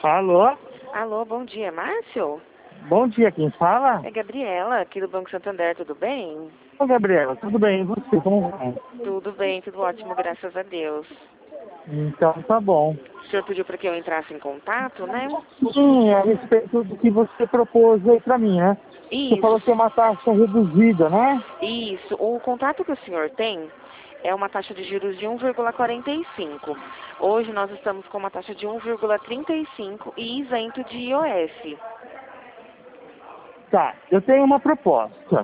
Alô? Alô, bom dia, Márcio? Bom dia, quem fala? É Gabriela, aqui do Banco Santander, tudo bem? Ô, Gabriela, tudo bem? E você, como vai? Tudo bem, tudo ótimo, graças a Deus. Então, tá bom. O senhor pediu para que eu entrasse em contato, né? Sim, a respeito do que você propôs aí pra mim, né? Você falou que é Isso, uma taxa reduzida, né? isso. O contrato que o senhor tem é uma taxa de juros de 1,45. Hoje nós estamos com uma taxa de 1,35 e isento de IOF. Tá, eu tenho uma proposta.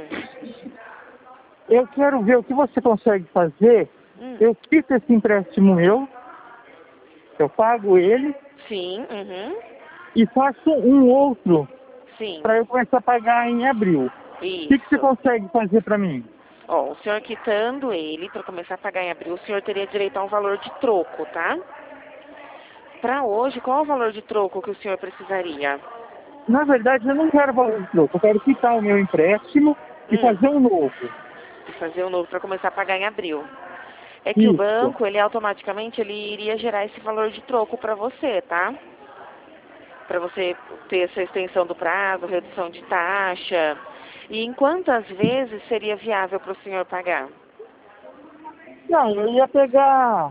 Eu quero ver o que você consegue fazer. Hum. Eu quito esse empréstimo meu, eu pago ele Sim, uhum. e faço um outro Sim, para eu começar a pagar em abril. O que você isso. consegue fazer para mim? Ó, o senhor quitando ele para começar a pagar em abril, o senhor teria direito a um valor de troco, tá? Para hoje, qual é o valor de troco que o senhor precisaria? Na verdade, eu não quero valor de troco, eu quero quitar o meu empréstimo e fazer um novo. E fazer um novo para começar a pagar em abril. É que o Isso. banco, ele automaticamente, ele iria gerar esse valor de troco para você, tá? Para você ter essa extensão do prazo, redução de taxa. E em quantas vezes seria viável para o senhor pagar? Não, eu ia pegar.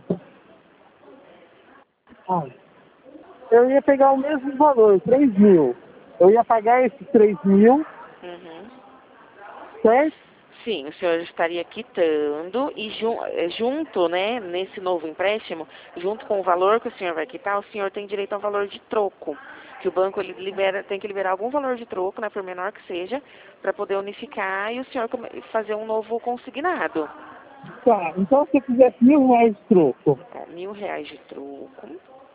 Ah, eu ia pegar o mesmo valor, 3.000. Eu ia pagar esses 3.000, Uhum. certo? Sim, o senhor estaria quitando e junto, né, nesse novo empréstimo, junto com o valor que o senhor vai quitar, o senhor tem direito ao valor de troco, que o banco ele tem que liberar algum valor de troco, né, por menor que seja, para poder unificar e o senhor fazer um novo consignado. Tá, então se eu fizesse R$ 1.000 de troco, Ó, R$ 1.000 de troco.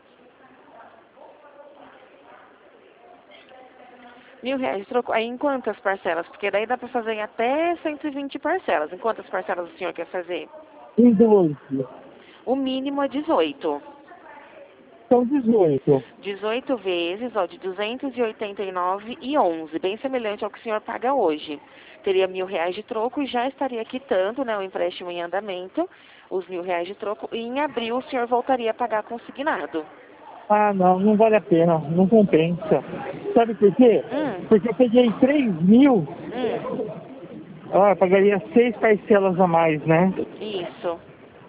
R$ 1.000 de troco. Aí em quantas parcelas? Porque daí dá para fazer em até 120 parcelas. Em quantas parcelas o senhor quer fazer? em 12. O mínimo é 18. São 18. 18 vezes, ó, de 289,11, bem semelhante ao que o senhor paga hoje. Teria R$ 1.000 de troco e já estaria quitando, né, o empréstimo em andamento, os R$ 1.000 de troco, e em abril o senhor voltaria a pagar consignado. Ah, não, não vale a pena, não compensa. Sabe por quê? Hum, Porque eu peguei 3.000, hum, eu pagaria 6 parcelas a mais, né? isso.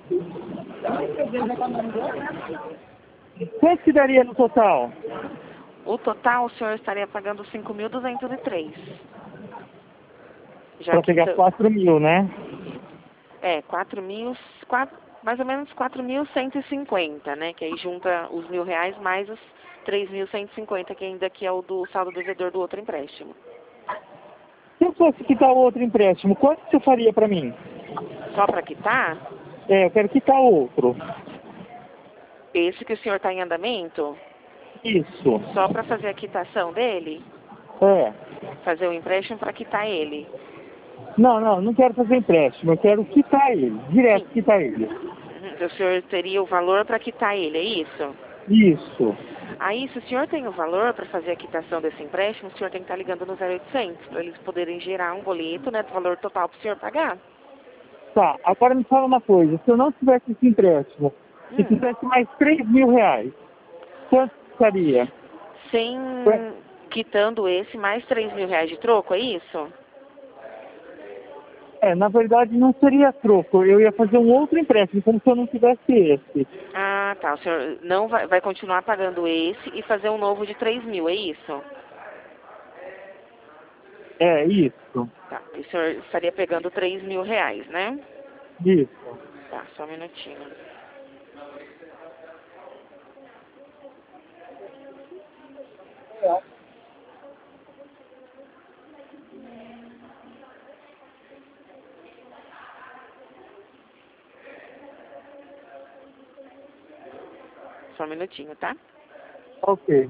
Quanto que daria no total? O total o senhor estaria pagando 5.203. Já Para pegar quitando. 4.000, né? É, 4.000, mais ou menos 4.150, né? Que aí junta os R$ 1.000 mais os 3.150, que ainda que é o do saldo devedor do outro empréstimo. Se eu fosse quitar o outro empréstimo, quanto você faria para mim? Só para quitar, Eu quero quitar o outro. esse que o senhor está em andamento, Isso. só para fazer a quitação dele, É. fazer o empréstimo para quitar ele. Não, não quero fazer empréstimo, eu quero quitar ele, direto Sim. quitar ele. O senhor teria o valor para quitar ele, é isso? Isso. Aí, se o senhor tem o valor para fazer a quitação desse empréstimo, o senhor tem que estar ligando no 0800 para eles poderem gerar um boleto, né, do valor total para o senhor pagar. Tá, agora me fala uma coisa, se eu não tivesse esse empréstimo, se Hum. tivesse mais R$ 3.000, quanto ficaria? Sem quitando esse mais R$ 3.000 de troco, é isso? Na verdade não seria troco, eu ia fazer um outro empréstimo, como se eu não tivesse esse. Ah, tá. O senhor não vai continuar pagando esse e fazer um novo de 3.000, é isso? É, isso, Tá. E o senhor estaria pegando R$ 3.000, né? isso. Tá, só um minutinho. Só um minutinho, tá? Ok.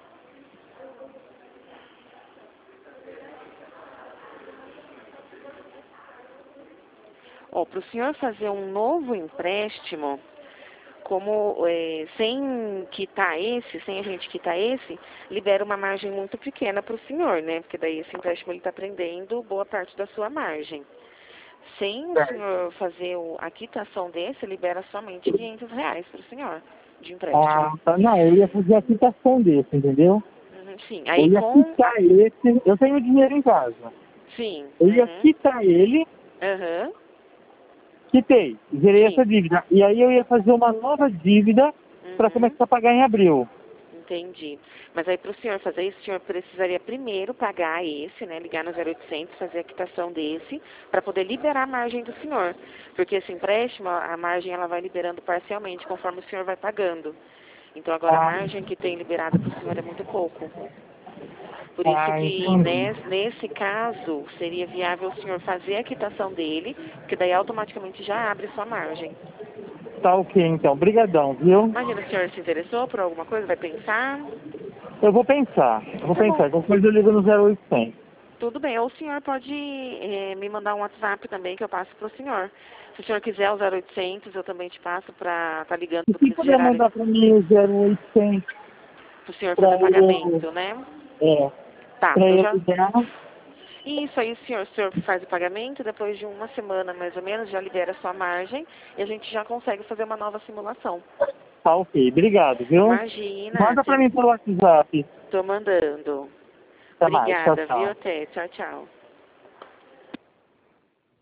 Ó, para o senhor fazer um novo empréstimo, como sem quitar esse, sem a gente quitar esse, libera uma margem muito pequena para o senhor, né? Porque daí esse empréstimo ele está prendendo boa parte da sua margem. Sem o Certo. senhor fazer a quitação desse, libera somente R$ 500 para o senhor. de empréstimo. Ah, tá. Não, eu ia fazer a quitação desse, entendeu? Sim, Eu aí ia com... quitar esse. Eu tenho dinheiro em casa. Sim. Eu ia quitar ele, Aham. quitei, zerei essa Sim. dívida. E aí eu ia fazer uma nova dívida para começar a pagar em abril. Entendi. Mas aí para o senhor fazer isso, o senhor precisaria primeiro pagar esse, né? Ligar no 0800, fazer a quitação desse, para poder liberar a margem do senhor. Porque esse empréstimo, a margem ela vai liberando parcialmente, conforme o senhor vai pagando. Então agora a margem que tem liberada para o senhor é muito pouco. Por isso que Entendi. nesse caso seria viável o senhor fazer a quitação dele, porque daí automaticamente já abre sua margem. Tá ok, então. Brigadão, viu? Imagina, o senhor se interessou por alguma coisa, vai pensar? Eu vou pensar. Tá bom. Qualquer coisa eu ligo no 0800. Tudo bem. Ou o senhor pode me mandar um WhatsApp também que eu passo para o senhor. Se o senhor quiser o 0800, eu também te passo para estar ligando E para se eles puder gerarem, mandar para mim o 0800 para o senhor para fazer eu... pagamento, né? É, Tá, para eu eu já... ligar. Isso aí, o senhor faz o pagamento, depois de uma semana mais ou menos, já libera a sua margem e a gente já consegue fazer uma nova simulação. Tá ok, obrigado, viu? Imagina, Manda para mim pelo WhatsApp. tô mandando. Até mais, tchau, Obrigada, viu? tchau. Até. Tchau, tchau.